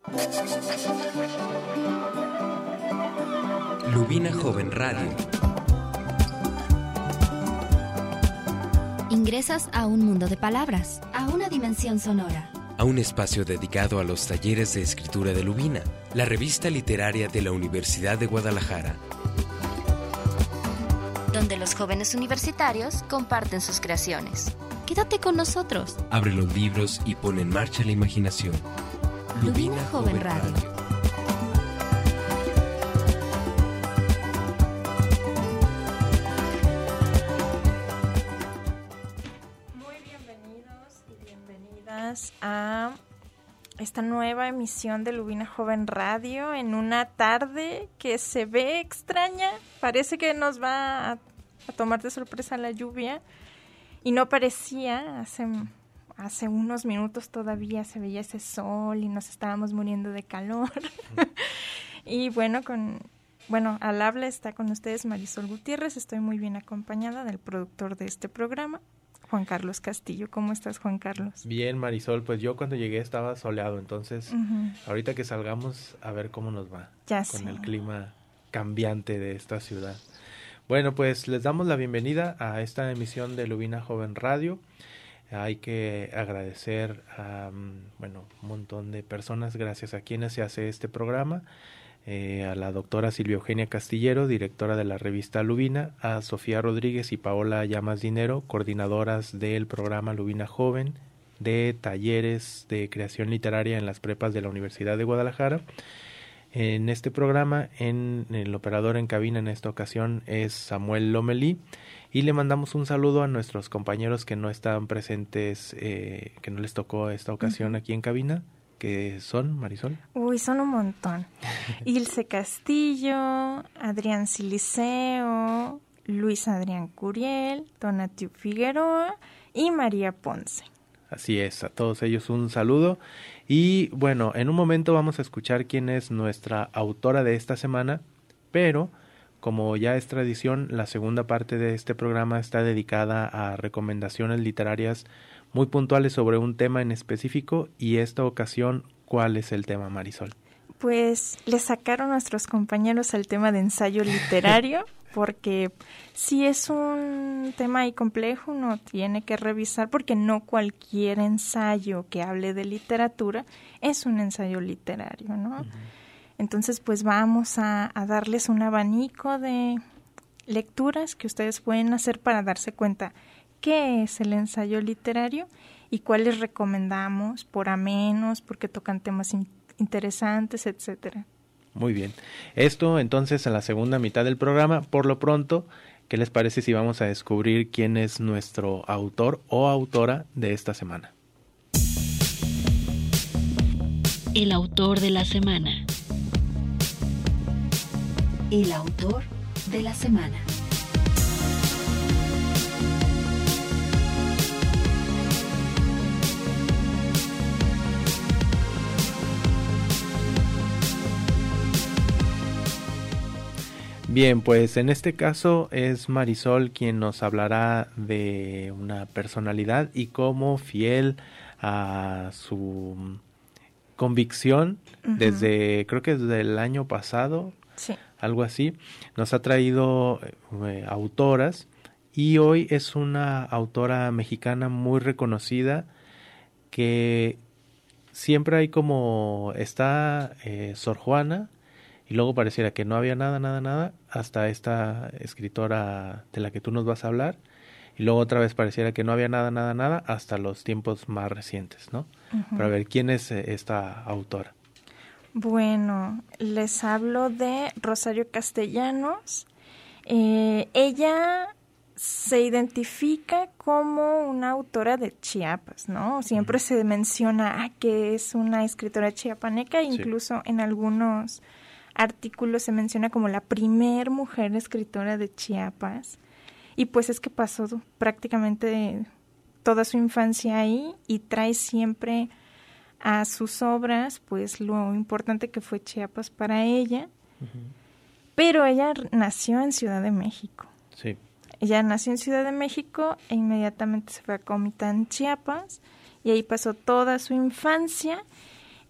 Lubina Joven Radio. Ingresas a un mundo de palabras, a una dimensión sonora. A un espacio dedicado a los talleres de escritura de Lubina, la revista literaria de la Universidad de Guadalajara. Donde los jóvenes universitarios comparten sus creaciones. Quédate con nosotros. Abre los libros y pone en marcha la imaginación. Lubina Joven Radio. Muy bienvenidos y bienvenidas a esta nueva emisión de Lubina Joven Radio en una tarde que se ve extraña. Parece que nos va a tomar de sorpresa la lluvia y no parecía. Hace unos minutos todavía se veía ese sol y nos estábamos muriendo de calor. Y bueno, al habla está con ustedes Marisol Gutiérrez. Estoy muy bien acompañada del productor de este programa, Juan Carlos Castillo. ¿Cómo estás, Juan Carlos? Bien, Marisol, pues yo cuando llegué estaba soleado, entonces ahorita que salgamos a ver cómo nos va con el clima cambiante de esta ciudad. Bueno, pues les damos la bienvenida a esta emisión de Lubina Joven Radio. Hay que agradecer a un montón de personas gracias a quienes se hace este programa. A la doctora Silvia Eugenia Castillero, directora de la revista Lubina, a Sofía Rodríguez y Paola Llamas Dinero, coordinadoras del programa Lubina Joven, de talleres de creación literaria en las prepas de la Universidad de Guadalajara. En este programa, el operador en cabina en esta ocasión es Samuel Lomelí, y le mandamos un saludo a nuestros compañeros que no estaban presentes, que no les tocó esta ocasión aquí en cabina. ¿Qué son, Marisol? Uy, son un montón. Ilse Castillo, Adrián Siliceo, Luis Adrián Curiel, Donatiu Figueroa y María Ponce. Así es, a todos ellos un saludo. Y bueno, en un momento vamos a escuchar quién es nuestra autora de esta semana, pero como ya es tradición, la segunda parte de este programa está dedicada a recomendaciones literarias muy puntuales sobre un tema en específico, y esta ocasión, ¿cuál es el tema, Marisol? Pues le sacaron nuestros compañeros el tema de ensayo literario, porque sí es un tema ahí complejo, uno tiene que revisar, porque no cualquier ensayo que hable de literatura es un ensayo literario, ¿no? Entonces, pues vamos a darles un abanico de lecturas que ustedes pueden hacer para darse cuenta qué es el ensayo literario y cuáles recomendamos por amenos, porque tocan temas interesantes, etcétera. Muy bien. Esto entonces en la segunda mitad del programa. Por lo pronto, ¿qué les parece si vamos a descubrir quién es nuestro autor o autora de esta semana? El autor de la semana. El autor de la semana. Bien, pues en este caso es Marisol quien nos hablará de una personalidad y cómo, fiel a su convicción, creo que desde el año pasado, sí, algo así, nos ha traído autoras, y hoy es una autora mexicana muy reconocida, que siempre hay como está Sor Juana, y luego pareciera que no había nada, hasta esta escritora de la que tú nos vas a hablar, y luego otra vez pareciera que no había nada, hasta los tiempos más recientes, ¿no? Pero a ver, ¿quién es esta autora? Bueno, les hablo de Rosario Castellanos. Ella se identifica como una autora de Chiapas, ¿no? Siempre se menciona que es una escritora chiapaneca, incluso en algunos artículos se menciona como la primer mujer escritora de Chiapas, y pues es que pasó prácticamente toda su infancia ahí, y trae siempre a sus obras pues lo importante que fue Chiapas para ella. Pero ella nació en Ciudad de México. Sí. Ella nació en Ciudad de México e inmediatamente se fue a Comitán, Chiapas, y ahí pasó toda su infancia.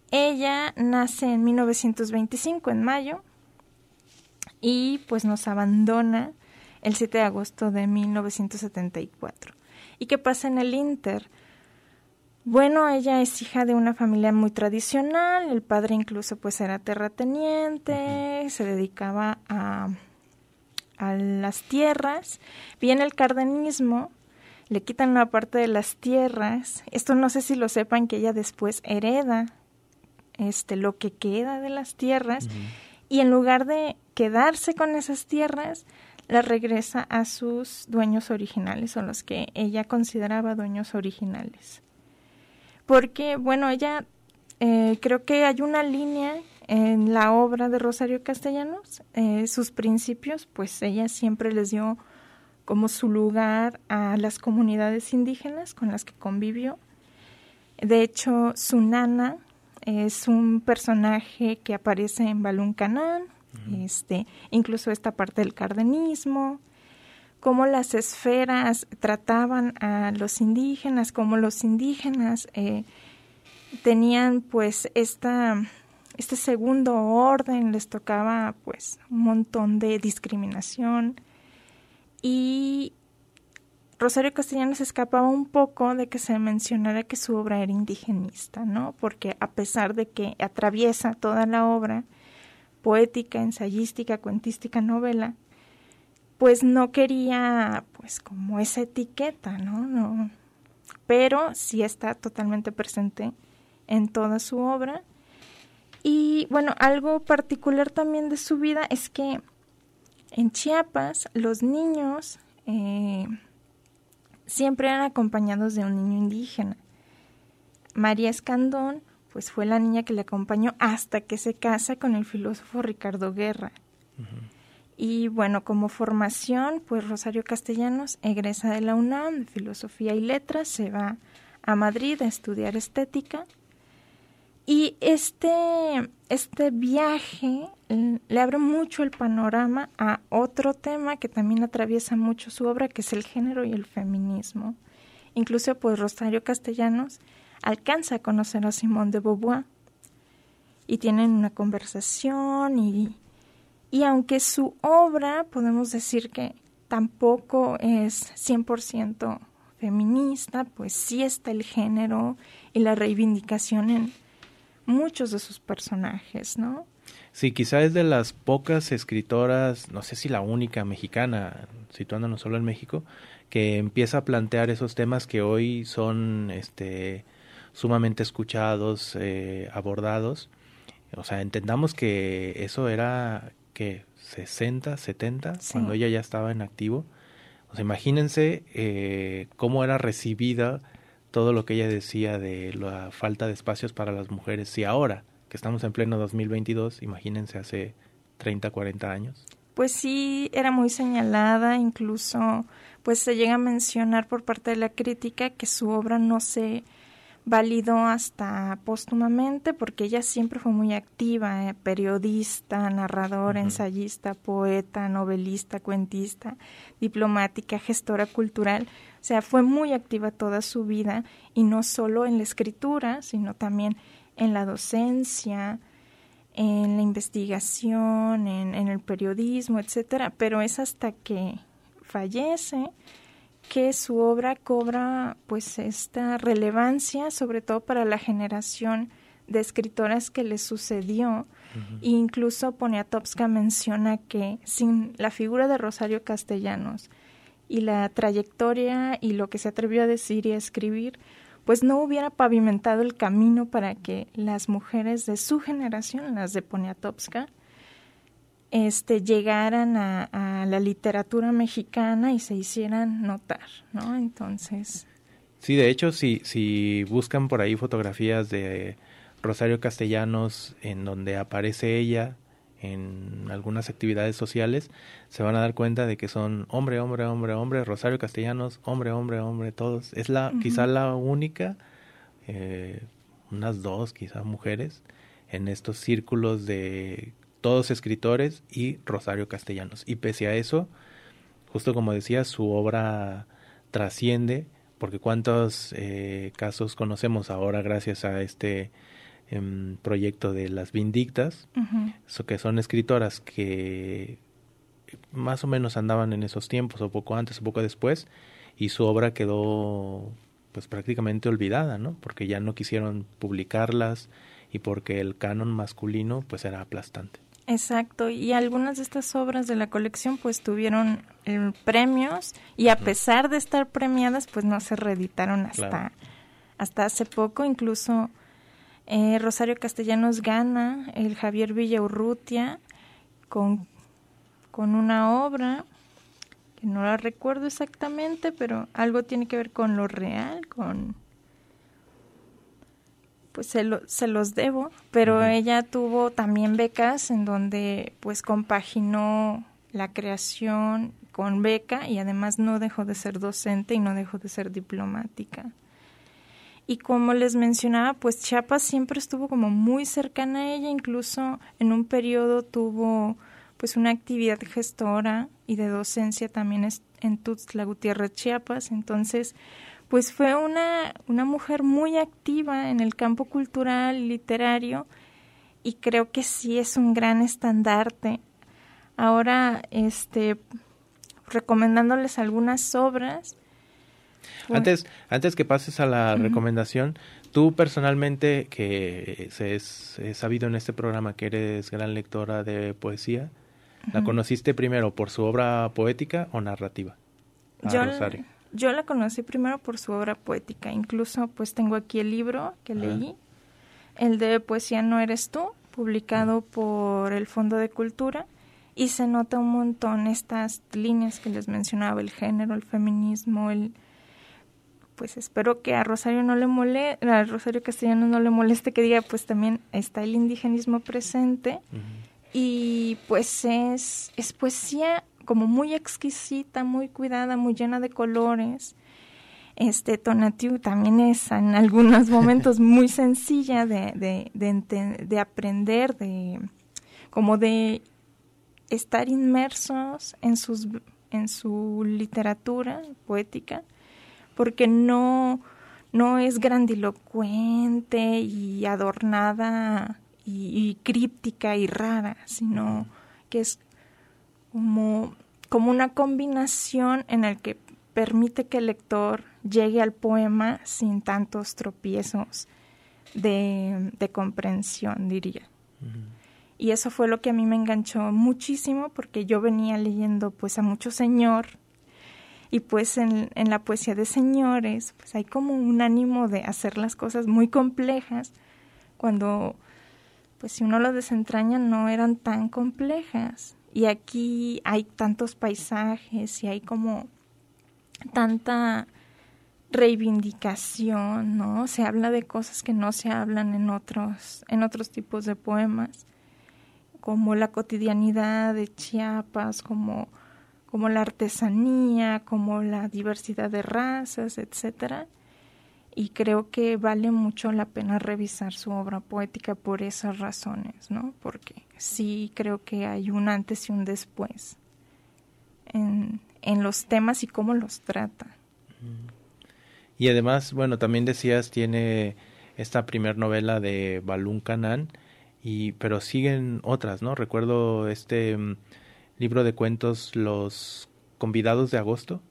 Ella nace en 1925, en mayo, y pues nos abandona el 7 de agosto de 1974. ¿Y qué pasa en el Inter? Bueno, ella es hija de una familia muy tradicional, el padre incluso pues era terrateniente, se dedicaba a las tierras. Viene el cardenismo, le quitan una parte de las tierras. Esto no sé si lo sepan, que ella después hereda lo que queda de las tierras, y en lugar de quedarse con esas tierras, las regresa a sus dueños originales, o los que ella consideraba dueños originales. Porque, bueno, ella, creo que hay una línea en la obra de Rosario Castellanos, sus principios, pues ella siempre les dio como su lugar a las comunidades indígenas con las que convivió. De hecho, su nana es un personaje que aparece en Balún Canán, incluso esta parte del cardenismo, cómo las esferas trataban a los indígenas, cómo los indígenas tenían pues este segundo orden, les tocaba pues un montón de discriminación, y Rosario Castellanos escapaba un poco de que se mencionara que su obra era indigenista, ¿no? Porque a pesar de que atraviesa toda la obra, poética, ensayística, cuentística, novela, pues no quería pues como esa etiqueta, ¿no? Pero sí está totalmente presente en toda su obra. Y bueno, algo particular también de su vida es que en Chiapas los niños siempre eran acompañados de un niño indígena. María Escandón pues fue la niña que le acompañó hasta que se casa con el filósofo Ricardo Guerra. Y bueno, como formación, pues Rosario Castellanos egresa de la UNAM de Filosofía y Letras, se va a Madrid a estudiar estética. Y este viaje le abre mucho el panorama a otro tema que también atraviesa mucho su obra, que es el género y el feminismo. Incluso pues Rosario Castellanos alcanza a conocer a Simone de Beauvoir y tienen una conversación, y aunque su obra podemos decir que tampoco es 100% feminista, pues sí está el género y la reivindicación en muchos de sus personajes, ¿no? Sí, quizá es de las pocas escritoras, no sé si la única mexicana, situándonos solo en México, que empieza a plantear esos temas que hoy son sumamente escuchados, abordados. O sea, entendamos que eso era, ¿qué? 60, 70, sí, cuando ella ya estaba en activo. O sea, imagínense cómo era recibida todo lo que ella decía de la falta de espacios para las mujeres. Y ahora, que estamos en pleno 2022, imagínense hace 30, 40 años. Pues sí, era muy señalada, incluso pues se llega a mencionar por parte de la crítica que su obra no se validó hasta póstumamente, porque ella siempre fue muy activa, periodista, narradora, ensayista, poeta, novelista, cuentista, diplomática, gestora cultural. O sea, fue muy activa toda su vida, y no solo en la escritura, sino también en la docencia, en la investigación, en el periodismo, etcétera. Pero es hasta que fallece que su obra cobra pues esta relevancia, sobre todo para la generación de escritoras que le sucedió. E incluso Poniatowska menciona que sin la figura de Rosario Castellanos y la trayectoria y lo que se atrevió a decir y a escribir, pues no hubiera pavimentado el camino para que las mujeres de su generación, las de Poniatowska, llegaran a la literatura mexicana y se hicieran notar, ¿no? Entonces... Sí, de hecho, si buscan por ahí fotografías de Rosario Castellanos en donde aparece ella en algunas actividades sociales, se van a dar cuenta de que son hombre, hombre, hombre, hombre, Rosario Castellanos, hombre, hombre, hombre, todos. Es quizá la única, unas dos quizá mujeres, en estos círculos de todos escritores y Rosario Castellanos. Y pese a eso, justo como decía, su obra trasciende, porque cuántos casos conocemos ahora gracias a este proyecto de las Vindictas, que son escritoras que más o menos andaban en esos tiempos, o poco antes o poco después, y su obra quedó pues prácticamente olvidada, ¿no? Porque ya no quisieron publicarlas y porque el canon masculino pues era aplastante. Exacto, y algunas de estas obras de la colección pues tuvieron premios, y a pesar de estar premiadas pues no se reeditaron hasta hace poco. Incluso Rosario Castellanos gana el Javier Villaurrutia con una obra que no la recuerdo exactamente, pero algo tiene que ver con lo real, pues se los debo, pero ella tuvo también becas en donde pues compaginó la creación con beca, y además no dejó de ser docente y no dejó de ser diplomática. Y como les mencionaba, pues Chiapas siempre estuvo como muy cercana a ella, incluso en un periodo tuvo pues una actividad gestora y de docencia también en Tuxtla Gutiérrez, Chiapas. Entonces, pues fue una mujer muy activa en el campo cultural y literario, y creo que sí es un gran estandarte. Ahora, recomendándoles algunas obras. Antes que pases a la recomendación, tú personalmente, que es sabido en este programa que eres gran lectora de poesía, ¿la conociste primero por su obra poética o narrativa? Rosario. Yo la conocí primero por su obra poética. Incluso pues tengo aquí el libro que leí, el de Poesía no eres tú, publicado por el Fondo de Cultura, y se nota un montón estas líneas que les mencionaba, el género, el feminismo, pues espero que a Rosario Castellanos no le moleste que diga, pues también está el indigenismo presente. Y pues es poesía como muy exquisita, muy cuidada, muy llena de colores. Tonatiuh también es en algunos momentos muy sencilla de aprender, como de estar inmersos en su literatura poética, porque no es grandilocuente y adornada y críptica y rara, sino que es como una combinación en el que permite que el lector llegue al poema sin tantos tropiezos de comprensión, diría. Y eso fue lo que a mí me enganchó muchísimo, porque yo venía leyendo pues a mucho señor, y pues en la poesía de señores pues hay como un ánimo de hacer las cosas muy complejas, cuando pues si uno lo desentraña no eran tan complejas. Y aquí hay tantos paisajes y hay como tanta reivindicación, ¿no? Se habla de cosas que no se hablan en otros tipos de poemas, como la cotidianidad de Chiapas, como la artesanía, como la diversidad de razas, etcétera. Y creo que vale mucho la pena revisar su obra poética por esas razones, ¿no? Porque sí creo que hay un antes y un después en los temas y cómo los trata. Y además, bueno, también decías, tiene esta primer novela de Balún Canán, pero siguen otras, ¿no? Recuerdo libro de cuentos, Los Convidados de Agosto.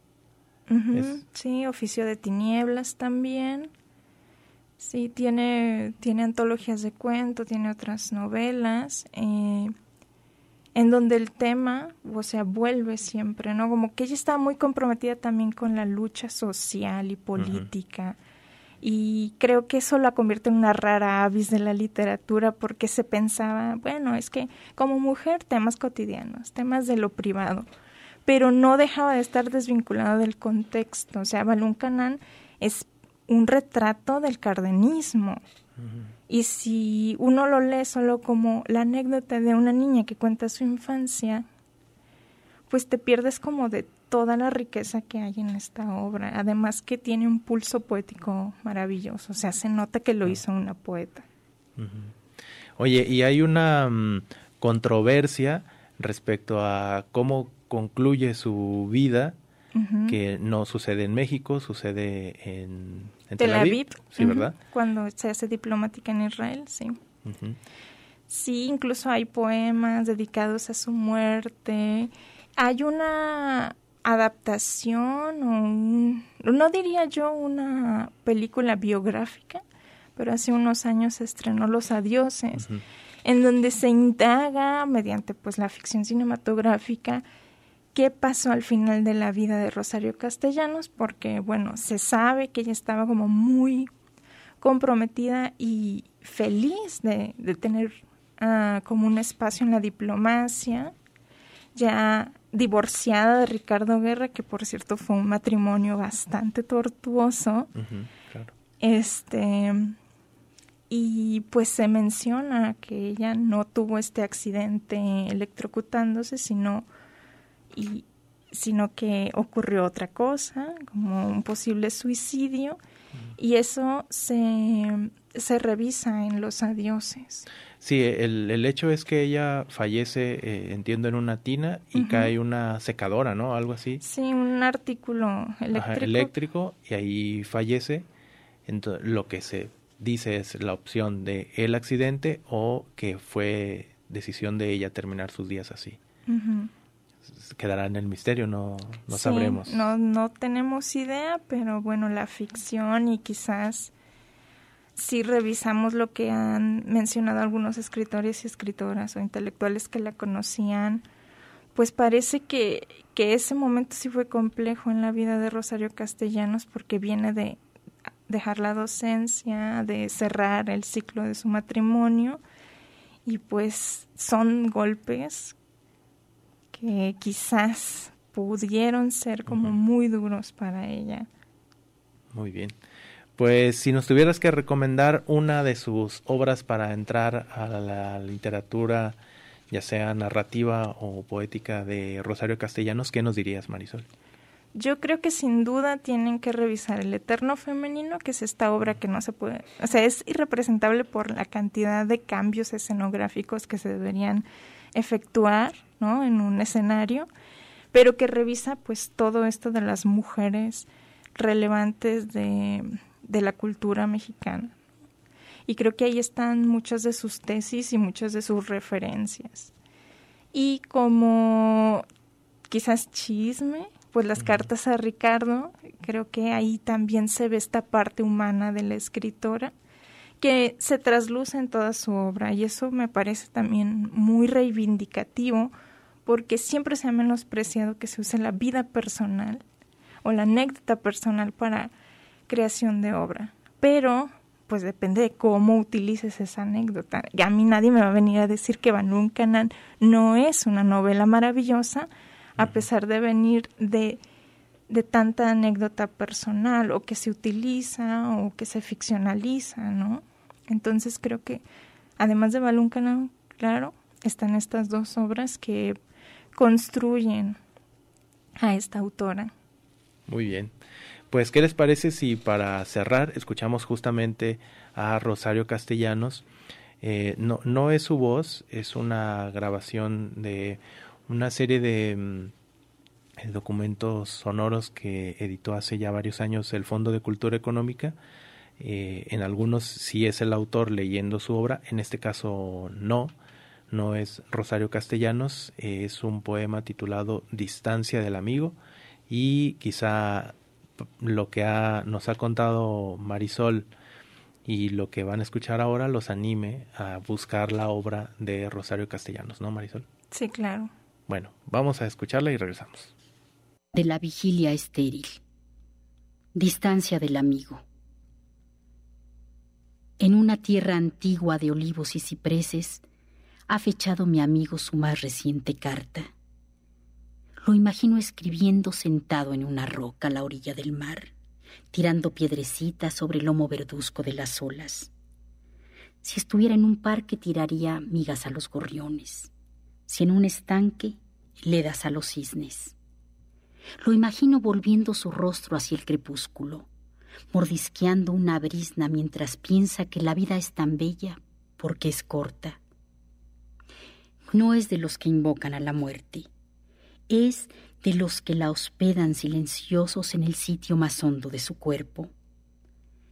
Sí, Oficio de Tinieblas también. Sí, tiene antologías de cuento, tiene otras novelas, en donde el tema, o sea, vuelve siempre, ¿no? Como que ella está muy comprometida también con la lucha social y política. Y creo que eso la convierte en una rara avis de la literatura, porque se pensaba, bueno, es que como mujer temas cotidianos, temas de lo privado, pero no dejaba de estar desvinculado del contexto. O sea, Balún Canán es un retrato del cardenismo. Y si uno lo lee solo como la anécdota de una niña que cuenta su infancia, pues te pierdes como de toda la riqueza que hay en esta obra. Además que tiene un pulso poético maravilloso. O sea, se nota que lo hizo una poeta. Oye, y hay una controversia respecto a cómo concluye su vida, que no sucede en México, sucede Tel Aviv. Sí, ¿verdad? Cuando se hace diplomática en Israel, sí. Sí, incluso hay poemas dedicados a su muerte. Hay una adaptación, no diría yo una película biográfica, pero hace unos años se estrenó Los Adioses, en donde se indaga mediante pues la ficción cinematográfica qué pasó al final de la vida de Rosario Castellanos, porque bueno, se sabe que ella estaba como muy comprometida y feliz de tener como un espacio en la diplomacia, ya divorciada de Ricardo Guerra, que por cierto fue un matrimonio bastante tortuoso. Claro. Y pues se menciona que ella no tuvo este accidente electrocutándose, sino que ocurrió otra cosa, como un posible suicidio, y eso se revisa en Los Adioses. Sí, el hecho es que ella fallece, entiendo, en una tina y cae una secadora, ¿no? Algo así. Sí, un artículo eléctrico, y ahí fallece. Entonces, lo que se dice es la opción de el accidente o que fue decisión de ella terminar sus días así. Quedará en el misterio, no sí, sabremos. No tenemos idea, pero bueno, la ficción y quizás si revisamos lo que han mencionado algunos escritores y escritoras o intelectuales que la conocían, pues parece que ese momento sí fue complejo en la vida de Rosario Castellanos, porque viene de dejar la docencia, de cerrar el ciclo de su matrimonio, y pues son golpes que quizás pudieron ser como muy duros para ella. Muy bien. Pues si nos tuvieras que recomendar una de sus obras para entrar a la literatura, ya sea narrativa o poética, de Rosario Castellanos, ¿qué nos dirías, Marisol? Yo creo que sin duda tienen que revisar El Eterno Femenino, que es esta obra que no se puede, o sea, es irrepresentable por la cantidad de cambios escenográficos que se deberían efectuar, ¿no?, en un escenario, pero que revisa pues todo esto de las mujeres relevantes de la cultura mexicana. Y creo que ahí están muchas de sus tesis y muchas de sus referencias. Y como quizás chisme, pues las cartas a Ricardo, creo que ahí también se ve esta parte humana de la escritora que se trasluce en toda su obra, y eso me parece también muy reivindicativo, porque siempre se ha menospreciado que se use la vida personal o la anécdota personal para creación de obra, pero pues depende de cómo utilices esa anécdota. Y a mí nadie me va a venir a decir que Banu Canaan no es una novela maravillosa, a pesar de venir de tanta anécdota personal, o que se utiliza o que se ficcionaliza, ¿no? Entonces creo que además de Banu Canaan, claro, están estas dos obras que construyen a esta autora. Muy bien. Pues, ¿qué les parece si para cerrar escuchamos justamente a Rosario Castellanos? No es su voz, es una grabación de una serie de documentos sonoros que editó hace ya varios años el Fondo de Cultura Económica. En algunos sí es el autor leyendo su obra, en este caso no es Rosario Castellanos, es un poema titulado Distancia del Amigo, y quizá lo que nos ha contado Marisol y lo que van a escuchar ahora los anime a buscar la obra de Rosario Castellanos, ¿no, Marisol? Sí, claro. Bueno, vamos a escucharla y regresamos. De la vigilia estéril. Distancia del amigo. En una tierra antigua de olivos y cipreses ha fechado mi amigo su más reciente carta. Lo imagino escribiendo sentado en una roca a la orilla del mar, tirando piedrecitas sobre el lomo verduzco de las olas. Si estuviera en un parque, tiraría migas a los gorriones. Si en un estanque, ledas a los cisnes. Lo imagino volviendo su rostro hacia el crepúsculo, mordisqueando una brizna mientras piensa que la vida es tan bella porque es corta. No es de los que invocan a la muerte, es de los que la hospedan silenciosos en el sitio más hondo de su cuerpo.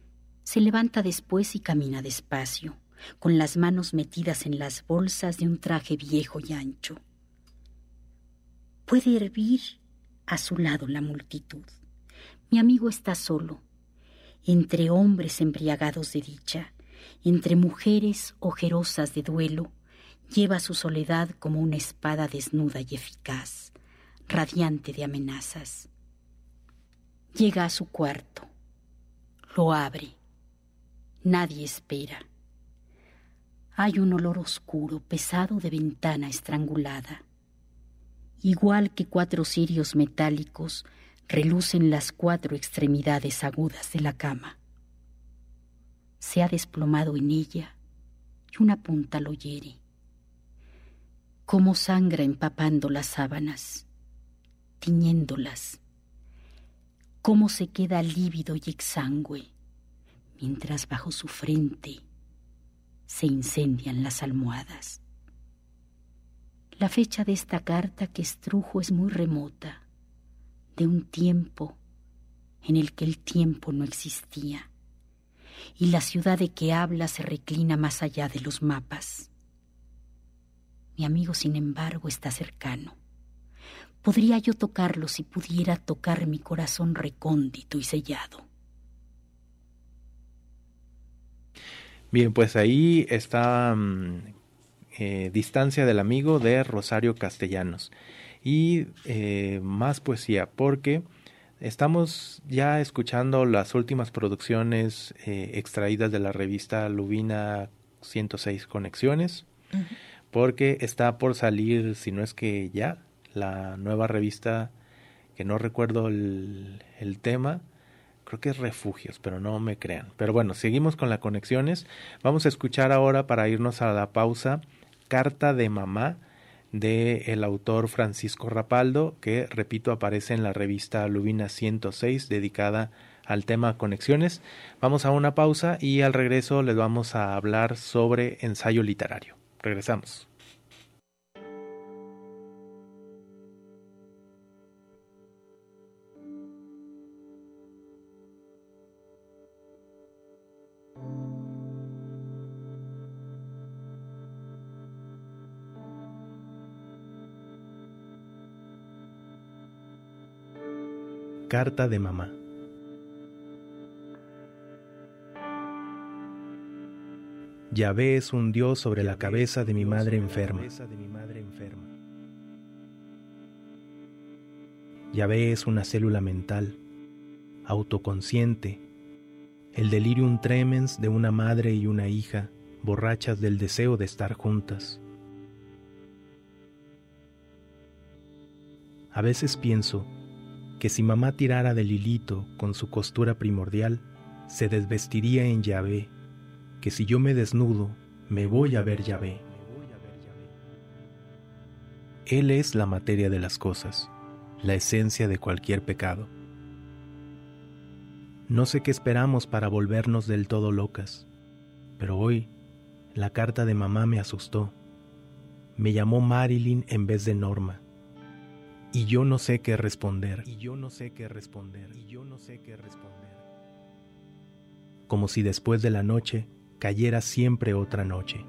Se levanta después y camina despacio, con las manos metidas en las bolsas de un traje viejo y ancho. Puede hervir a su lado la multitud. Mi amigo está solo, entre hombres embriagados de dicha, entre mujeres ojerosas de duelo. Lleva su soledad como una espada desnuda y eficaz, radiante de amenazas. Llega a su cuarto, lo abre. Nadie espera. Hay un olor oscuro, pesado de ventana estrangulada. Igual que 4 cirios metálicos, relucen las 4 extremidades agudas de la cama. Se ha desplomado en ella y una punta lo hiere. Cómo sangra empapando las sábanas, tiñéndolas. Cómo se queda lívido y exangüe, mientras bajo su frente se incendian las almohadas. La fecha de esta carta que estrujo es muy remota, de un tiempo en el que el tiempo no existía, y la ciudad de que habla se reclina más allá de los mapas. Mi amigo, sin embargo, está cercano. Podría yo tocarlo si pudiera tocar mi corazón recóndito y sellado. Bien, pues ahí está Distancia del amigo de Rosario Castellanos. Y más poesía, porque estamos ya escuchando las últimas producciones extraídas de la revista Lubina 106 Conexiones, porque está por salir, si no es que ya, la nueva revista, que no recuerdo el tema, creo que es Refugios, pero no me crean. Pero bueno, seguimos con las conexiones. Vamos a escuchar ahora, para irnos a la pausa, Carta de Mamá, del autor Francisco Rapaldo, que, repito, aparece en la revista Lubina 106, dedicada al tema conexiones. Vamos a una pausa y al regreso les vamos a hablar sobre ensayo literario. Regresamos. Carta de mamá. Yahvé es un Dios sobre la cabeza de mi madre enferma. Yahvé es una célula mental, autoconsciente, el delirium tremens de una madre y una hija, borrachas del deseo de estar juntas. A veces pienso que si mamá tirara del hilito con su costura primordial, se desvestiría en Yahvé, que si yo me desnudo, me voy a ver Yahvé. Él es la materia de las cosas, la esencia de cualquier pecado. No sé qué esperamos para volvernos del todo locas, pero hoy la carta de mamá me asustó. Me llamó Marilyn en vez de Norma. Y yo no sé qué responder. Como si después de la noche cayera siempre otra noche.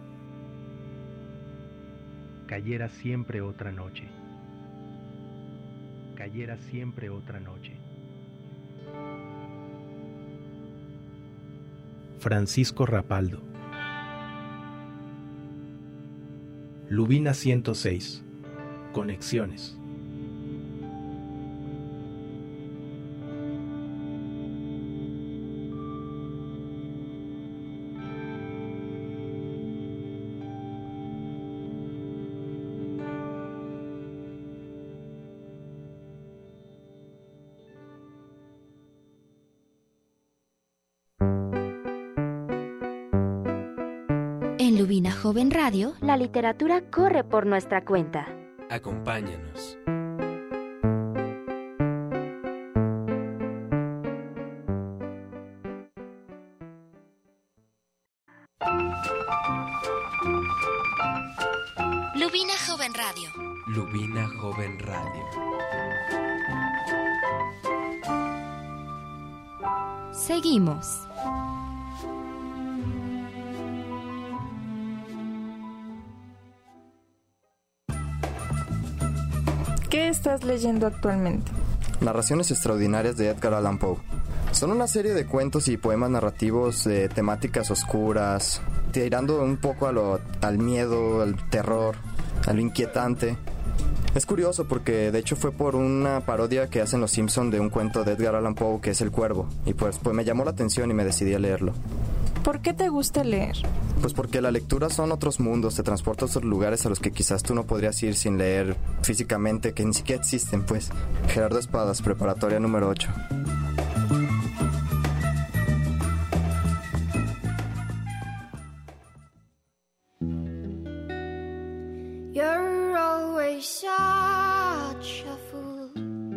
Cayera siempre otra noche. Cayera siempre otra noche. Francisco Rapaldo. Lubina 106. Conexiones. En Lubina Joven Radio, la literatura corre por nuestra cuenta. Acompáñanos. Lubina Joven Radio. Lubina Joven Radio. Seguimos. ¿Qué estás leyendo actualmente? Narraciones extraordinarias de Edgar Allan Poe. Son una serie de cuentos y poemas narrativos de temáticas oscuras, tirando un poco al miedo, al terror, a lo inquietante. Es curioso porque de hecho fue por una parodia que hacen los Simpson de un cuento de Edgar Allan Poe que es El Cuervo, y pues me llamó la atención y me decidí a leerlo. ¿Por qué te gusta leer? Pues porque la lectura son otros mundos, te transporta a otros lugares a los que quizás tú no podrías ir sin leer físicamente, que ni siquiera existen, pues. Gerardo Espadas, preparatoria número 8. You're always such a fool,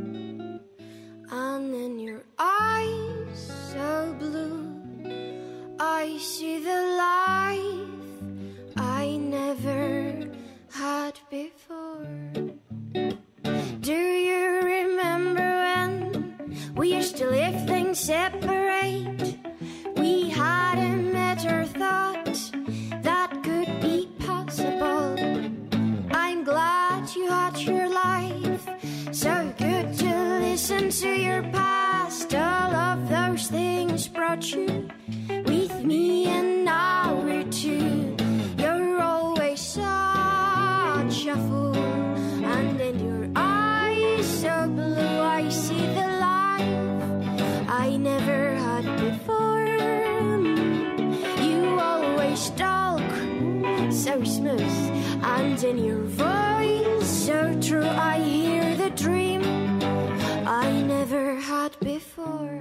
and in your eyes so blue I see the life I never had before. Do you remember when we used to live things separate? We hadn't met or thought that could be possible. I'm glad you had your life, so good to listen to your past. All of those things brought you with me, and now we're two. You're always such a fool, and in your eyes so blue I see the life I never had before. You always talk so smooth, and in your voice so true I hear the dream I never had before.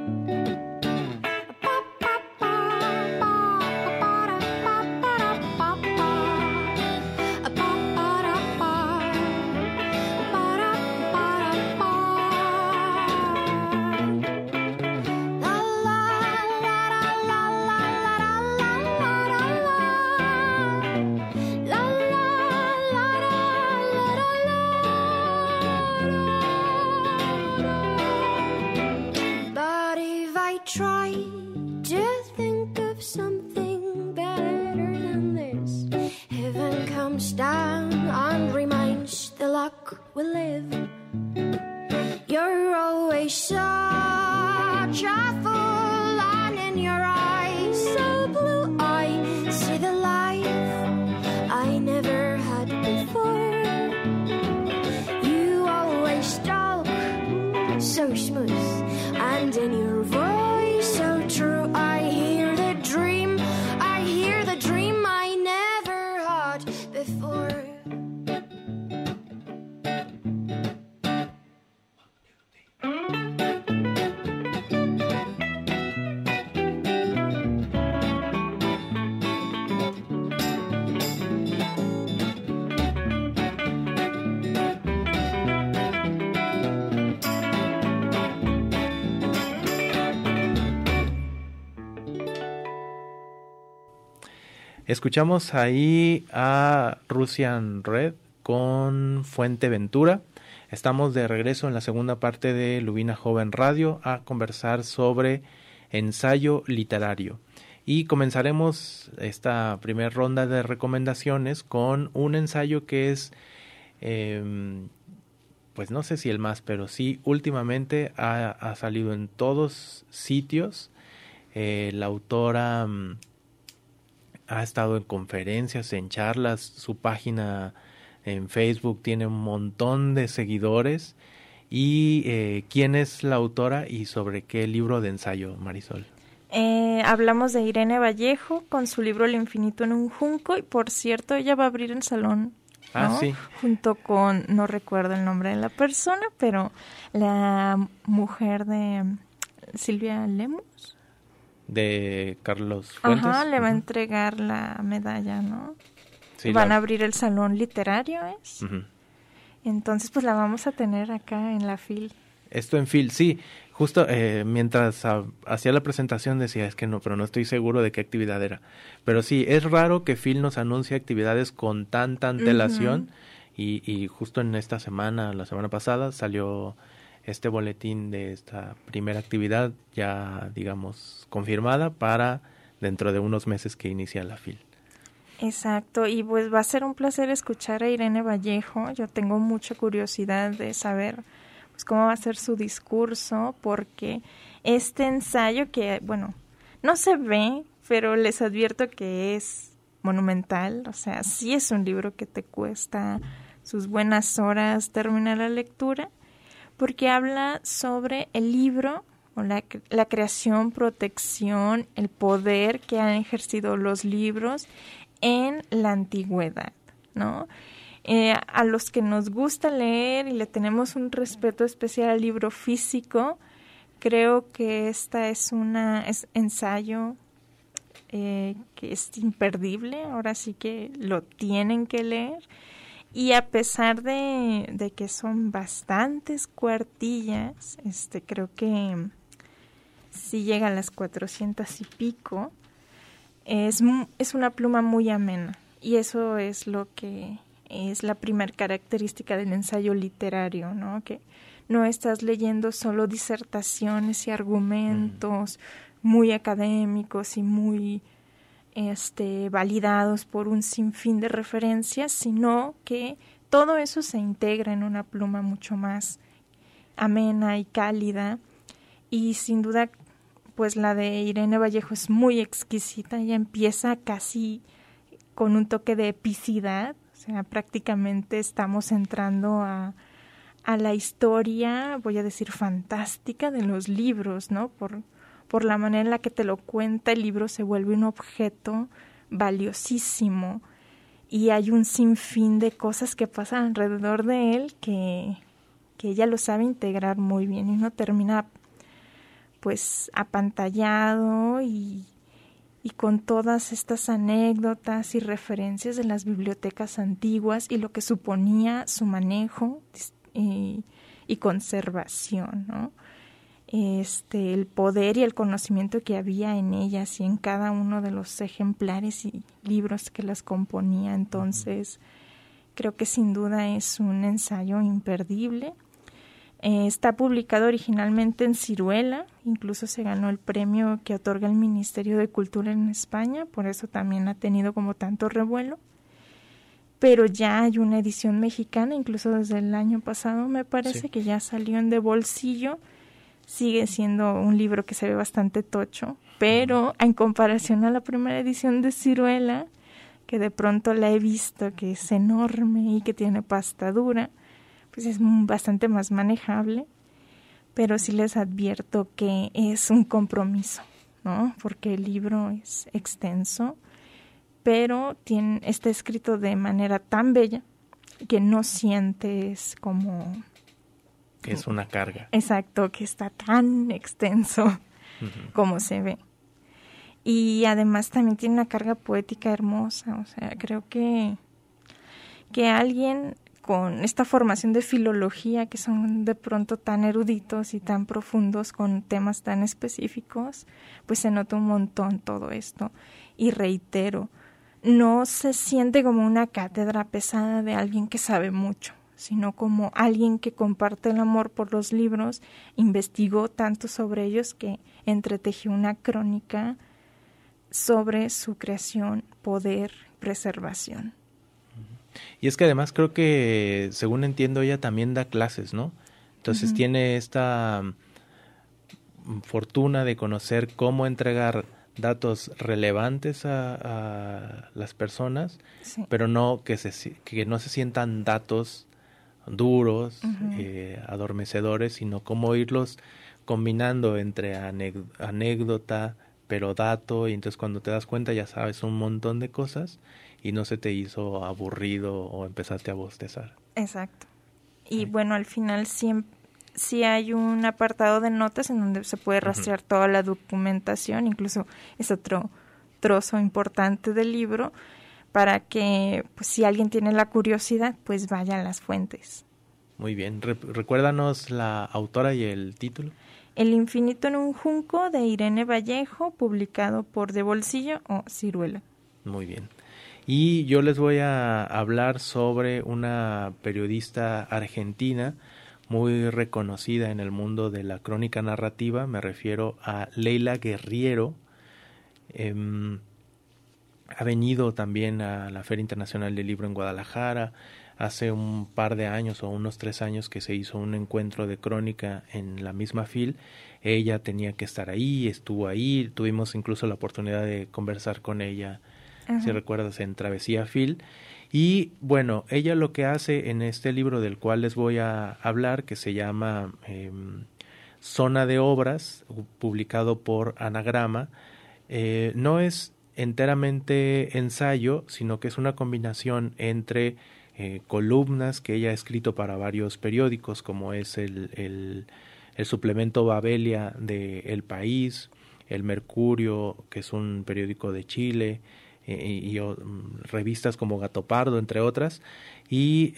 Down and reminds the luck we live. You're always such a fool, and in your eyes so blue I see the life I never had before. You always talk so smooth, and in your voice so true I hear the dream I never had before. Escuchamos ahí a Russian Red con Fuenteventura. Estamos de regreso en la segunda parte de Lubina Joven Radio a conversar sobre ensayo literario. Y comenzaremos esta primera ronda de recomendaciones con un ensayo que es, pues no sé si el más, pero sí últimamente ha salido en todos sitios. La autora ha estado en conferencias, en charlas, su página en Facebook tiene un montón de seguidores. ¿Y quién es la autora y sobre qué libro de ensayo, Marisol? Hablamos de Irene Vallejo con su libro El infinito en un junco, y por cierto ella va a abrir el salón, ¿no? Sí. Junto con, no recuerdo el nombre de la persona, pero la mujer de Silvia Lemus. De Carlos Fuentes. Ajá, le va a entregar la medalla, ¿no? Sí, van a abrir el salón literario, ¿es? Uh-huh. Entonces, pues la vamos a tener acá en la FIL. Esto en FIL, sí. Justo mientras hacía la presentación decía, es que no, pero no estoy seguro de qué actividad era. Pero sí, es raro que FIL nos anuncie actividades con tanta antelación. Uh-huh. Y justo en esta semana, la semana pasada, salió este boletín de esta primera actividad ya, digamos, confirmada para dentro de unos meses que inicia la FIL. Exacto, y pues va a ser un placer escuchar a Irene Vallejo. Yo tengo mucha curiosidad de saber pues cómo va a ser su discurso, porque este ensayo que, bueno, no se ve, pero les advierto que es monumental, o sea, sí es un libro que te cuesta sus buenas horas terminar la lectura, porque habla sobre el libro, o la creación, protección, el poder que han ejercido los libros en la antigüedad, ¿no? A los que nos gusta leer y le tenemos un respeto especial al libro físico, creo que esta es ensayo que es imperdible, ahora sí que lo tienen que leer. Y a pesar de que son bastantes cuartillas, creo que sí llega a las 400 y pico, es una pluma muy amena, y eso es lo que es la primera característica del ensayo literario, ¿no? Que no estás leyendo solo disertaciones y argumentos muy académicos y muy validados por un sinfín de referencias, sino que todo eso se integra en una pluma mucho más amena y cálida. Y sin duda, pues la de Irene Vallejo es muy exquisita. Ella empieza casi con un toque de epicidad, o sea, prácticamente estamos entrando a la historia, voy a decir fantástica, de los libros, ¿no? Por la manera en la que te lo cuenta, el libro se vuelve un objeto valiosísimo y hay un sinfín de cosas que pasan alrededor de él que ella lo sabe integrar muy bien, y uno termina pues apantallado y con todas estas anécdotas y referencias de las bibliotecas antiguas y lo que suponía su manejo y conservación, ¿no? El poder y el conocimiento que había en ellas y en cada uno de los ejemplares y libros que las componía. Entonces, creo que sin duda es un ensayo imperdible. Está publicado originalmente en Siruela, incluso se ganó el premio que otorga el Ministerio de Cultura en España, por eso también ha tenido como tanto revuelo. Pero ya hay una edición mexicana, incluso desde el año pasado me parece que ya salió en De Bolsillo. Sigue siendo un libro que se ve bastante tocho, pero en comparación a la primera edición de Siruela, que de pronto la he visto, que es enorme y que tiene pasta dura, pues es bastante más manejable, pero sí les advierto que es un compromiso, ¿no? Porque el libro es extenso, pero está escrito de manera tan bella que no sientes como... que es una carga. Exacto, que está tan extenso como se ve. Y además también tiene una carga poética hermosa, o sea, creo que alguien con esta formación de filología, que son de pronto tan eruditos y tan profundos con temas tan específicos, pues se nota un montón todo esto. Y reitero, no se siente como una cátedra pesada de alguien que sabe mucho, sino como alguien que comparte el amor por los libros, investigó tanto sobre ellos que entretejió una crónica sobre su creación, poder, preservación. Y es que además creo que, según entiendo, ella también da clases, ¿no? Entonces tiene esta fortuna de conocer cómo entregar datos relevantes a las personas, pero no que no se sientan datos duros, adormecedores, sino cómo irlos combinando entre anécdota, pero dato, y entonces cuando te das cuenta ya sabes un montón de cosas y no se te hizo aburrido o empezaste a bostezar. Exacto. Y bueno, al final sí hay un apartado de notas en donde se puede rastrear toda la documentación, incluso es otro trozo importante del libro, para que pues, si alguien tiene la curiosidad, pues vaya a las fuentes. Muy bien. Recuérdanos la autora y el título. El infinito en un junco, de Irene Vallejo, publicado por De Bolsillo o Siruela. Muy bien. Y yo les voy a hablar sobre una periodista argentina muy reconocida en el mundo de la crónica narrativa. Me refiero a Leila Guerriero. ha venido también a la Feria Internacional del Libro en Guadalajara. Hace un par de años o unos 3 años que se hizo un encuentro de crónica en la misma FIL. Ella tenía que estar ahí, estuvo ahí, tuvimos incluso la oportunidad de conversar con ella, si recuerdas, en Travesía FIL. Y bueno, ella lo que hace en este libro del cual les voy a hablar, que se llama Zona de Obras, publicado por Anagrama, no es enteramente ensayo, sino que es una combinación entre columnas que ella ha escrito para varios periódicos, como es el suplemento Babelia de El País, El Mercurio, que es un periódico de Chile, y revistas como Gato Pardo, entre otras, y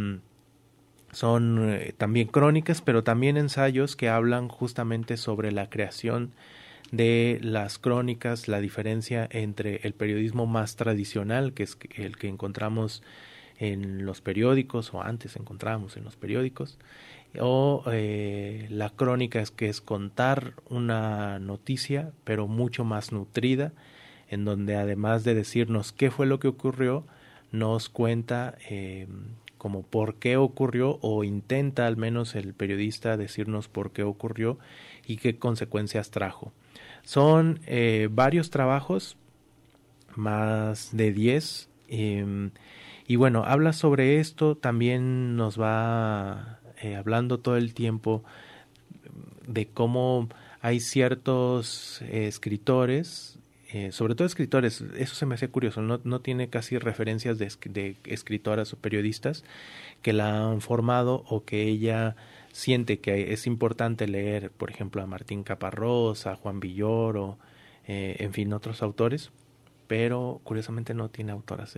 son también crónicas, pero también ensayos que hablan justamente sobre la creación de las crónicas, la diferencia entre el periodismo más tradicional, que es el que encontramos en los periódicos, o antes encontrábamos en los periódicos, o la crónica, que es contar una noticia, pero mucho más nutrida, en donde además de decirnos qué fue lo que ocurrió, nos cuenta como por qué ocurrió, o intenta al menos el periodista decirnos por qué ocurrió y qué consecuencias trajo. Son varios trabajos, más de 10, y bueno, habla sobre esto. También nos va hablando todo el tiempo de cómo hay ciertos escritores, sobre todo escritores, eso se me hace curioso, no tiene casi referencias de escritoras o periodistas que la han formado, o que ella siente que es importante leer, por ejemplo, a Martín Caparrós, a Juan Villoro, en fin, otros autores, pero curiosamente no tiene autoras,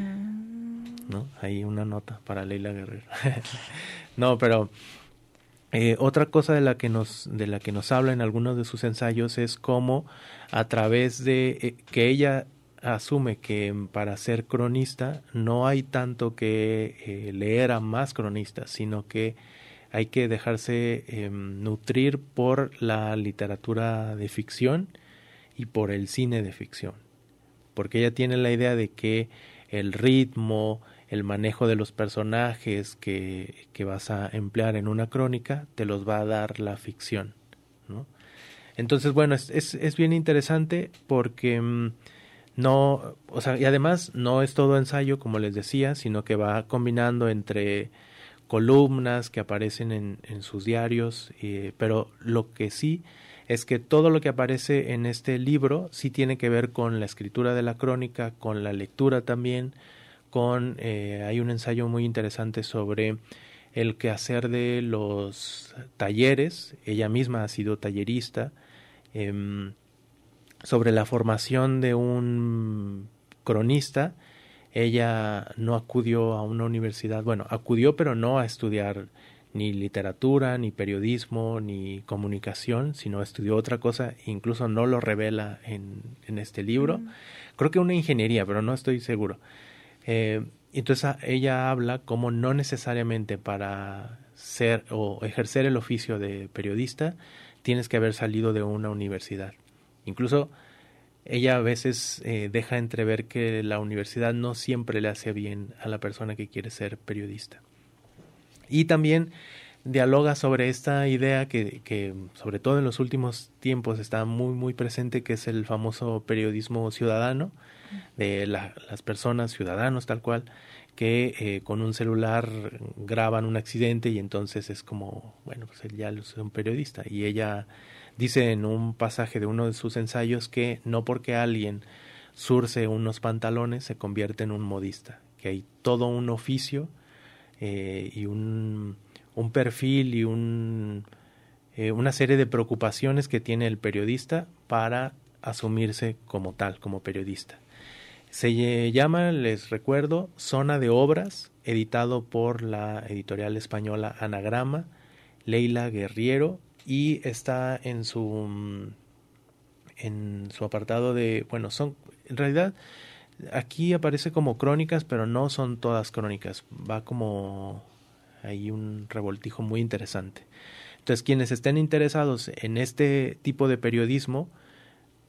¿no? Hay una nota para Leila Guerrero. No, pero otra cosa de la que nos habla en algunos de sus ensayos es cómo, a través de que ella asume que para ser cronista no hay tanto que leer a más cronistas, sino que hay que dejarse nutrir por la literatura de ficción y por el cine de ficción, porque ella tiene la idea de que el ritmo, el manejo de los personajes que vas a emplear en una crónica te los va a dar la ficción, ¿no? Entonces, bueno, es bien interesante porque no, o sea, y además no es todo ensayo, como les decía, sino que va combinando entre columnas que aparecen en sus diarios, pero lo que sí es que todo lo que aparece en este libro sí tiene que ver con la escritura de la crónica, con la lectura también, hay un ensayo muy interesante sobre el quehacer de los talleres. Ella misma ha sido tallerista, sobre la formación de un cronista. Ella no acudió a una universidad, bueno, acudió pero no a estudiar ni literatura, ni periodismo, ni comunicación, sino estudió otra cosa, incluso no lo revela en este libro. Creo que una ingeniería, pero no estoy seguro. Entonces ella habla como no necesariamente para ser o ejercer el oficio de periodista tienes que haber salido de una universidad. Incluso ella a veces deja entrever que la universidad no siempre le hace bien a la persona que quiere ser periodista. Y también dialoga sobre esta idea que sobre todo en los últimos tiempos está muy muy presente, que es el famoso periodismo ciudadano, de las personas, ciudadanos tal cual, que con un celular graban un accidente y entonces es como, bueno, pues él ya es un periodista. Y ella dice en un pasaje de uno de sus ensayos que no porque alguien zurce unos pantalones se convierte en un modista, que hay todo un oficio y un perfil y una serie de preocupaciones que tiene el periodista para asumirse como tal, como periodista. Se llama, les recuerdo, Zona de Obras, editado por la editorial española Anagrama, Leila Guerriero, y está en su apartado de, bueno, en realidad aquí aparece como crónicas, pero no son todas crónicas, va como hay un revoltijo muy interesante. Entonces, quienes estén interesados en este tipo de periodismo,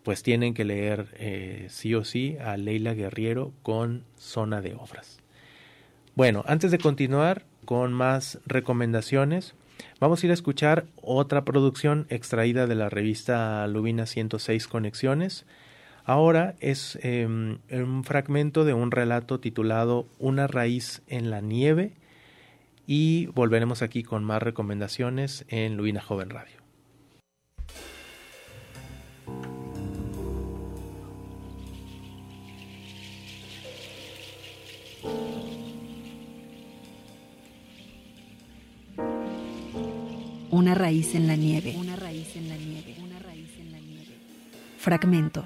pues tienen que leer sí o sí a Leila Guerriero con Zona de Obras. Bueno, antes de continuar con más recomendaciones, vamos a ir a escuchar otra producción extraída de la revista Lubina 106 Conexiones. Ahora es un fragmento de un relato titulado Una raíz en la nieve, y volveremos aquí con más recomendaciones en Lubina Joven Radio. Una raíz en la nieve. Una raíz en la nieve. Una raíz en la nieve. Fragmento.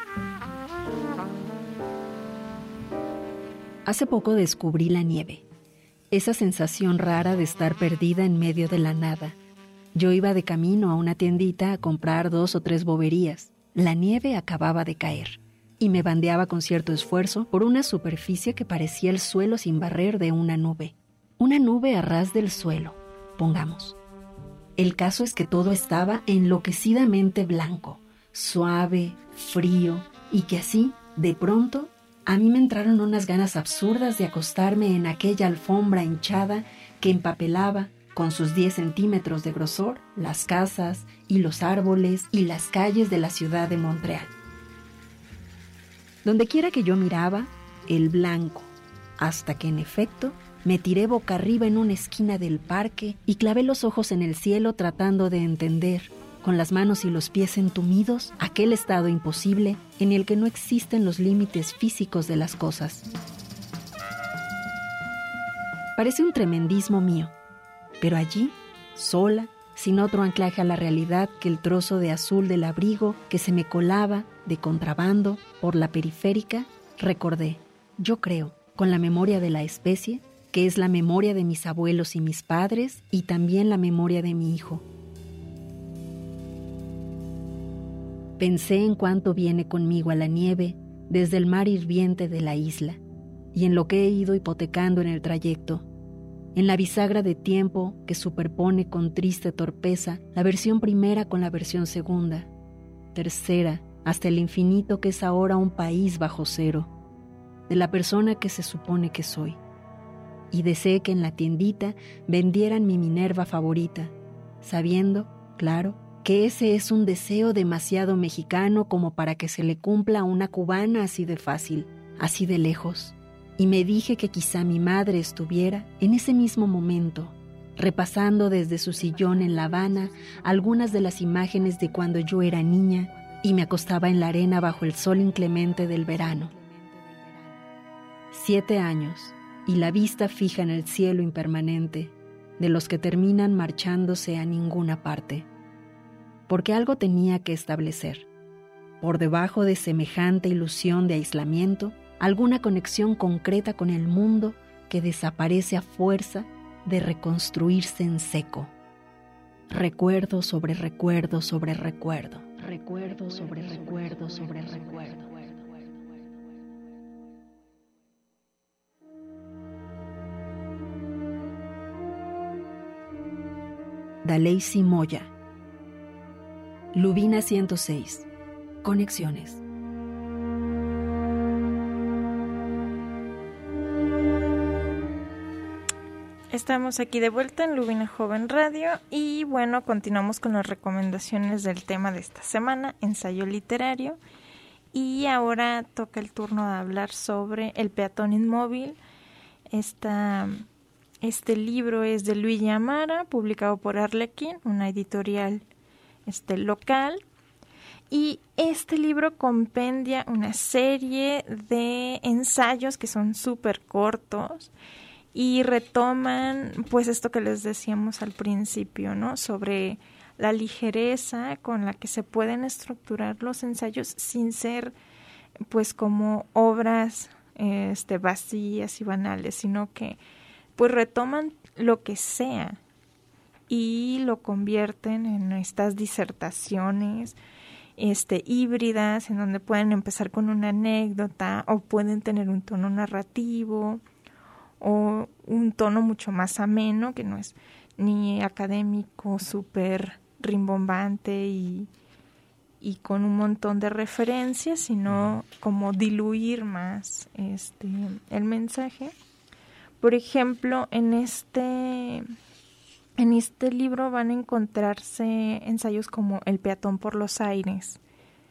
Hace poco descubrí la nieve. Esa sensación rara de estar perdida en medio de la nada. Yo iba de camino a una tiendita a comprar 2 o 3 boberías. La nieve acababa de caer y me bandeaba con cierto esfuerzo por una superficie que parecía el suelo sin barrer de una nube. Una nube a ras del suelo, pongamos. El caso es que todo estaba enloquecidamente blanco, suave, frío, y que así, de pronto, a mí me entraron unas ganas absurdas de acostarme en aquella alfombra hinchada que empapelaba, con sus 10 centímetros de grosor, las casas y los árboles y las calles de la ciudad de Montreal. Donde quiera que yo miraba, el blanco, hasta que en efecto me tiré boca arriba en una esquina del parque y clavé los ojos en el cielo tratando de entender, con las manos y los pies entumidos, aquel estado imposible en el que no existen los límites físicos de las cosas. Parece un tremendismo mío, pero allí, sola, sin otro anclaje a la realidad que el trozo de azul del abrigo que se me colaba de contrabando por la periférica, recordé, yo creo, con la memoria de la especie, que es la memoria de mis abuelos y mis padres y también la memoria de mi hijo. Pensé en cuánto viene conmigo a la nieve desde el mar hirviente de la isla y en lo que he ido hipotecando en el trayecto, en la bisagra de tiempo que superpone con triste torpeza la versión primera con la versión segunda, tercera, hasta el infinito que es ahora un país bajo cero, de la persona que se supone que soy. Y deseé que en la tiendita vendieran mi Minerva favorita, sabiendo, claro, que ese es un deseo demasiado mexicano como para que se le cumpla a una cubana así de fácil, así de lejos. Y me dije que quizá mi madre estuviera, en ese mismo momento, repasando desde su sillón en La Habana algunas de las imágenes de cuando yo era niña y me acostaba en la arena bajo el sol inclemente del verano. 7 años. Y la vista fija en el cielo impermanente, de los que terminan marchándose a ninguna parte. Porque algo tenía que establecer. Por debajo de semejante ilusión de aislamiento, alguna conexión concreta con el mundo que desaparece a fuerza de reconstruirse en seco. Recuerdo sobre recuerdo sobre recuerdo. Recuerdo sobre recuerdo sobre recuerdo. Daisy Moya. Lubina 106. Conexiones. Estamos aquí de vuelta en Lubina Joven Radio y bueno, continuamos con las recomendaciones del tema de esta semana, ensayo literario. Y ahora toca el turno de hablar sobre El peatón inmóvil. Este libro es de Luigi Amara, publicado por Arlequín, una editorial local. Y este libro compendia una serie de ensayos que son súper cortos y retoman pues esto que les decíamos al principio, ¿no? Sobre la ligereza con la que se pueden estructurar los ensayos sin ser pues como obras vacías y banales, sino que pues retoman lo que sea y lo convierten en estas disertaciones híbridas, en donde pueden empezar con una anécdota o pueden tener un tono narrativo o un tono mucho más ameno, que no es ni académico, súper rimbombante y con un montón de referencias, sino como diluir más el mensaje. Por ejemplo, en este libro van a encontrarse ensayos como El peatón por los aires.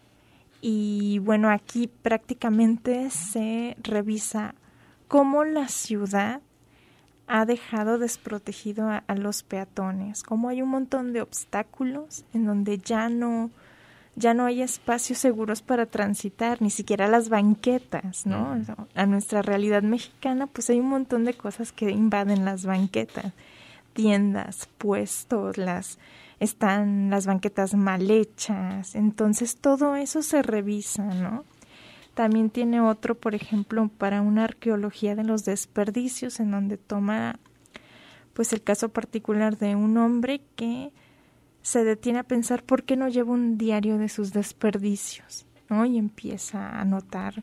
Y bueno, aquí prácticamente se revisa cómo la ciudad ha dejado desprotegido a los peatones, cómo hay un montón de obstáculos en donde ya no hay espacios seguros para transitar, ni siquiera las banquetas, ¿no? A nuestra realidad mexicana, pues hay un montón de cosas que invaden las banquetas, tiendas, puestos, están las banquetas mal hechas, entonces todo eso se revisa, ¿no? También tiene otro, por ejemplo, para una arqueología de los desperdicios, en donde toma pues el caso particular de un hombre que se detiene a pensar por qué no lleva un diario de sus desperdicios, ¿no? Y empieza a anotar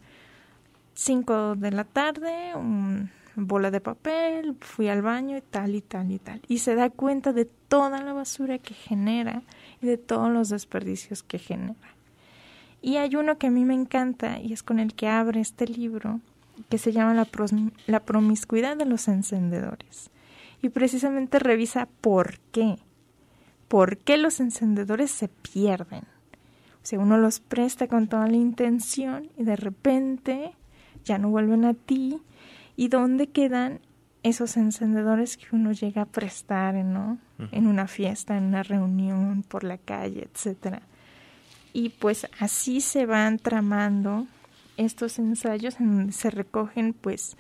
5 de la tarde, una bola de papel, fui al baño y tal y tal y tal. Y se da cuenta de toda la basura que genera y de todos los desperdicios que genera. Y hay uno que a mí me encanta y es con el que abre este libro, que se llama La promiscuidad de los encendedores. Y precisamente revisa por qué. ¿Por qué los encendedores se pierden? O sea, uno los presta con toda la intención y de repente ya no vuelven a ti. ¿Y dónde quedan esos encendedores que uno llega a prestar, ¿no? En una fiesta, en una reunión, por la calle, etcétera? Y pues así se van tramando estos ensayos en donde se recogen pues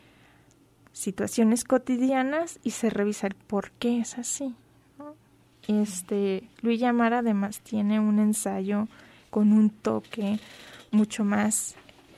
situaciones cotidianas y se revisa el por qué es así, ¿no? Luis Llamara además tiene un ensayo con un toque mucho más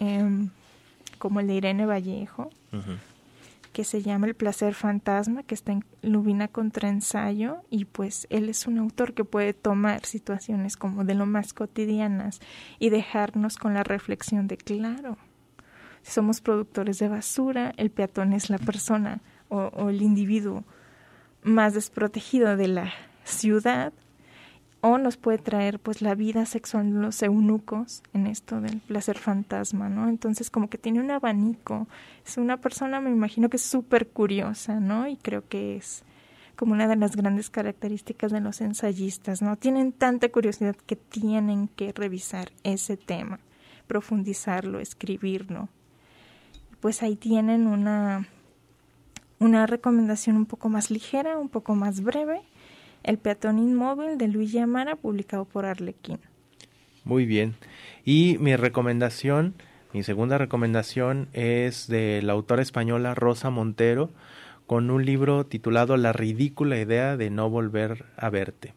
como el de Irene Vallejo, que se llama El placer fantasma, que está en Lubina Contraensayo, y pues él es un autor que puede tomar situaciones como de lo más cotidianas y dejarnos con la reflexión de claro, si somos productores de basura, el peatón es la persona o el individuo más desprotegido de la ciudad, o nos puede traer pues la vida sexual de los eunucos en esto del placer fantasma, ¿no? Entonces como que tiene un abanico, es una persona, me imagino que es súper curiosa, ¿no? Y creo que es como una de las grandes características de los ensayistas, ¿no? Tienen tanta curiosidad que tienen que revisar ese tema, profundizarlo, escribirlo. Pues ahí tienen una recomendación un poco más ligera, un poco más breve, El peatón inmóvil de Luis Llamara, publicado por Arlequín. Muy bien. Y mi segunda recomendación es de la autora española Rosa Montero, con un libro titulado La ridícula idea de no volver a verte.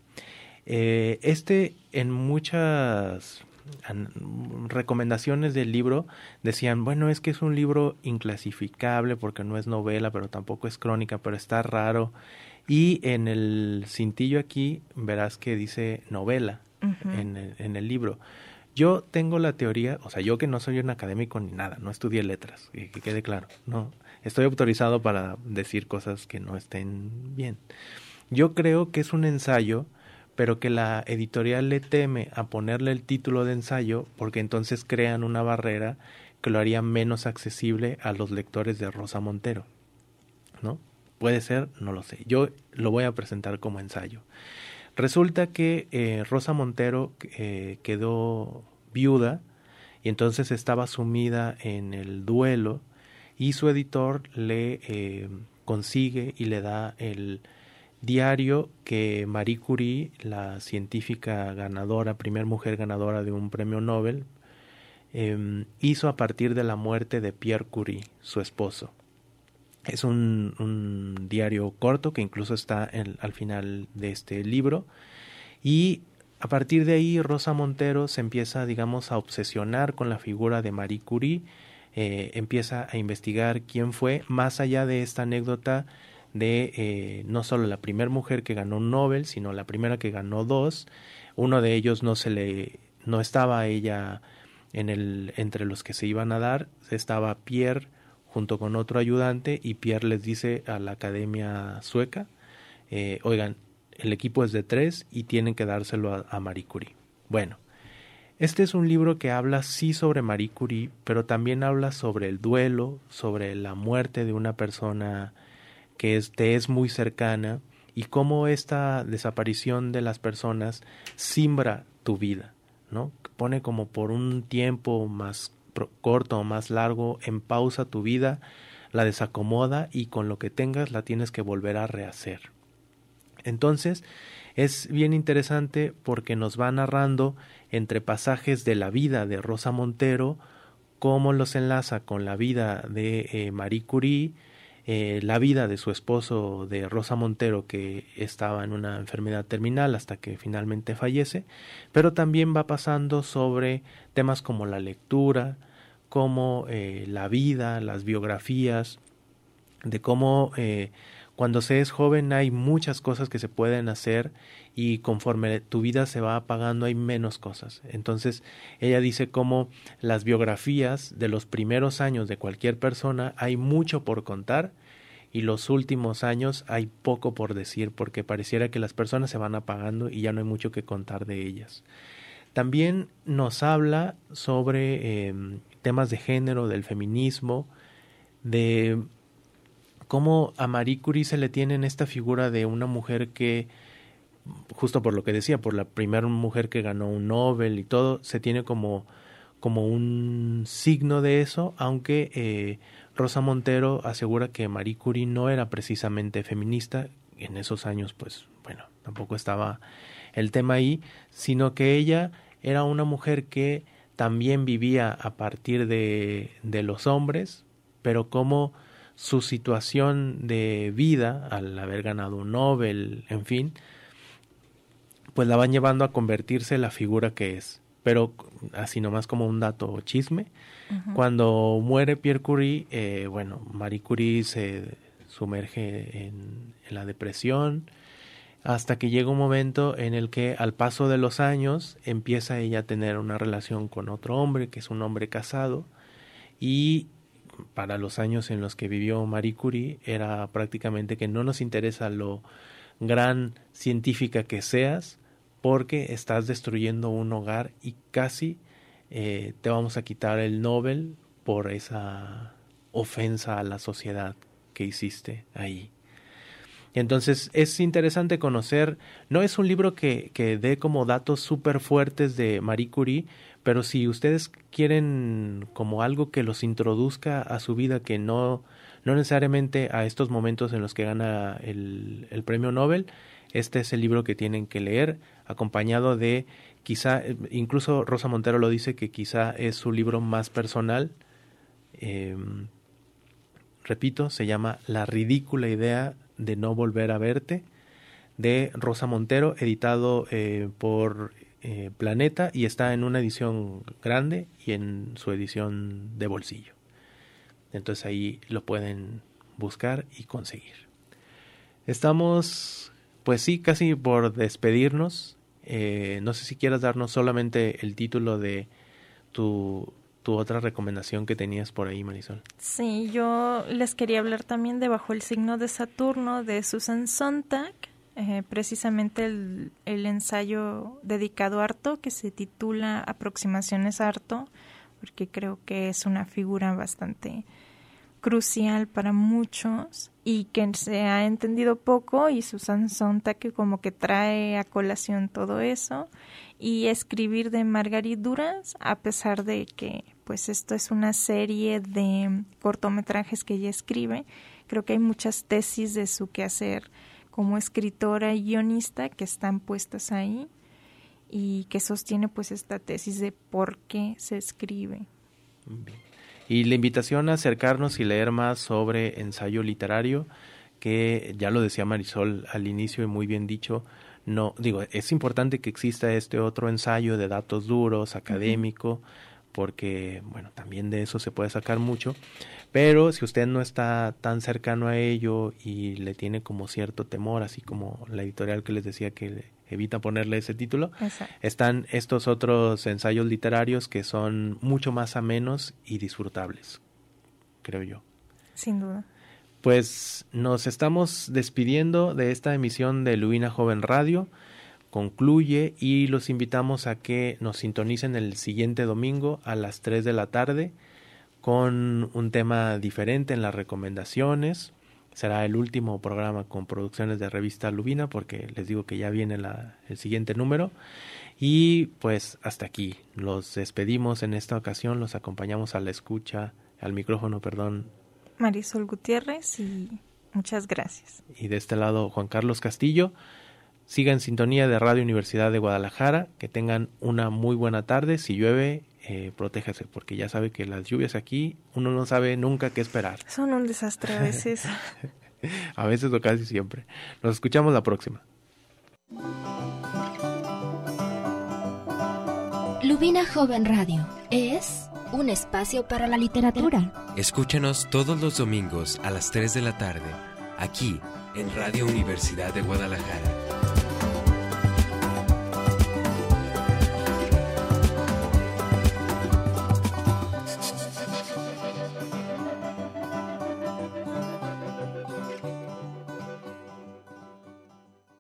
En muchas recomendaciones del libro decían, bueno, es que es un libro inclasificable porque no es novela, pero tampoco es crónica, pero está raro. Y en el cintillo aquí verás que dice novela en el libro. Yo tengo la teoría, o sea, yo que no soy un académico ni nada, no estudié letras, que quede claro, no estoy autorizado para decir cosas que no estén bien. Yo creo que es un ensayo, pero que la editorial le teme a ponerle el título de ensayo porque entonces crean una barrera que lo haría menos accesible a los lectores de Rosa Montero, ¿no? Puede ser, no lo sé. Yo lo voy a presentar como ensayo. Resulta que Rosa Montero quedó viuda y entonces estaba sumida en el duelo y su editor le consigue y le da el diario que Marie Curie, la científica ganadora, primer mujer ganadora de un premio Nobel, hizo a partir de la muerte de Pierre Curie, su esposo. Es un diario corto que incluso está al final de este libro, y a partir de ahí Rosa Montero se empieza, digamos, a obsesionar con la figura de Marie Curie, empieza a investigar quién fue, más allá de esta anécdota de no solo la primera mujer que ganó un Nobel, sino la primera que ganó 2. Uno de ellos no estaba ella entre los que se iban a dar, estaba Pierre junto con otro ayudante, y Pierre les dice a la academia sueca, oigan, el equipo es de 3 y tienen que dárselo a Marie Curie. Bueno, Este es un libro que habla sí sobre Marie Curie, pero también habla sobre el duelo, sobre la muerte de una persona que te es muy cercana y cómo esta desaparición de las personas simbra tu vida, ¿no? Pone como por un tiempo más corto o más largo en pausa tu vida, la desacomoda y con lo que tengas la tienes que volver a rehacer. Entonces es bien interesante porque nos va narrando entre pasajes de la vida de Rosa Montero, cómo los enlaza con la vida de Marie Curie, la vida de su esposo de Rosa Montero, que estaba en una enfermedad terminal hasta que finalmente fallece, pero también va pasando sobre temas como la lectura, como la vida, las biografías, de cómo cuando se es joven hay muchas cosas que se pueden hacer y conforme tu vida se va apagando hay menos cosas. Entonces ella dice cómo las biografías de los primeros años de cualquier persona hay mucho por contar y los últimos años hay poco por decir porque pareciera que las personas se van apagando y ya no hay mucho que contar de ellas. También nos habla sobre temas de género, del feminismo, de cómo a Marie Curie se le tiene en esta figura de una mujer que, justo por lo que decía, por la primera mujer que ganó un Nobel y todo, se tiene como un signo de eso, aunque Rosa Montero asegura que Marie Curie no era precisamente feminista. En esos años, pues, bueno, tampoco estaba el tema ahí, sino que ella era una mujer que también vivía a partir de los hombres, pero como su situación de vida, al haber ganado un Nobel, en fin, pues la van llevando a convertirse en la figura que es. Pero así nomás como un dato chisme, cuando muere Pierre Curie, Marie Curie se sumerge en la depresión, hasta que llega un momento en el que al paso de los años empieza ella a tener una relación con otro hombre, que es un hombre casado, y para los años en los que vivió Marie Curie era prácticamente que no nos interesa lo gran científica que seas porque estás destruyendo un hogar y casi te vamos a quitar el Nobel por esa ofensa a la sociedad que hiciste ahí. Entonces es interesante conocer, no es un libro que dé como datos súper fuertes de Marie Curie, pero si ustedes quieren como algo que los introduzca a su vida, que no necesariamente a estos momentos en los que gana el premio Nobel, este es el libro que tienen que leer, acompañado de quizá, incluso Rosa Montero lo dice, que quizá es su libro más personal. Repito, se llama La ridícula idea de no volver a verte, de Rosa Montero, editado por Planeta, y está en una edición grande y en su edición de bolsillo. Entonces ahí lo pueden buscar y conseguir. Estamos, pues sí, casi por despedirnos. No sé si quieras darnos solamente el título de tu otra recomendación que tenías por ahí, Marisol. Sí, yo les quería hablar también de Bajo el signo de Saturno, de Susan Sontag, precisamente el ensayo dedicado a Artaud, que se titula Aproximaciones a Artaud, porque creo que es una figura bastante crucial para muchos y que se ha entendido poco, y Susan Sontag que como que trae a colación todo eso, y Escribir de Marguerite Duras, a pesar de que pues esto es una serie de cortometrajes que ella escribe. Creo que hay muchas tesis de su quehacer como escritora y guionista que están puestas ahí y que sostiene pues esta tesis de por qué se escribe. Bien. Y la invitación a acercarnos y leer más sobre ensayo literario, que ya lo decía Marisol al inicio y muy bien dicho, no, digo, es importante que exista este otro ensayo de datos duros, académico, porque, bueno, también de eso se puede sacar mucho, pero si usted no está tan cercano a ello y le tiene como cierto temor, así como la editorial que les decía que evita ponerle ese título, exacto, están estos otros ensayos literarios que son mucho más amenos y disfrutables, creo yo. Sin duda. Pues nos estamos despidiendo de esta emisión de Lubina Joven Radio. concluye y los invitamos a que nos sintonicen el siguiente domingo a las 3 de la tarde con un tema diferente en las recomendaciones. Será el último programa con producciones de Revista Lubina, porque les digo que ya viene el siguiente número. Y pues hasta aquí los despedimos en esta ocasión, los acompañamos a la escucha, al micrófono, Marisol Gutiérrez, y muchas gracias. Y de este lado Juan Carlos Castillo. Siga en sintonía de Radio Universidad de Guadalajara, que tengan una muy buena tarde. Si llueve, protéjase, porque ya sabe que las lluvias aquí, uno no sabe nunca qué esperar. Son un desastre a veces. A veces o casi siempre. Nos escuchamos la próxima. Lubina Joven Radio es un espacio para la literatura. Escúchanos todos los domingos a las 3 de la tarde, aquí en Radio Universidad de Guadalajara.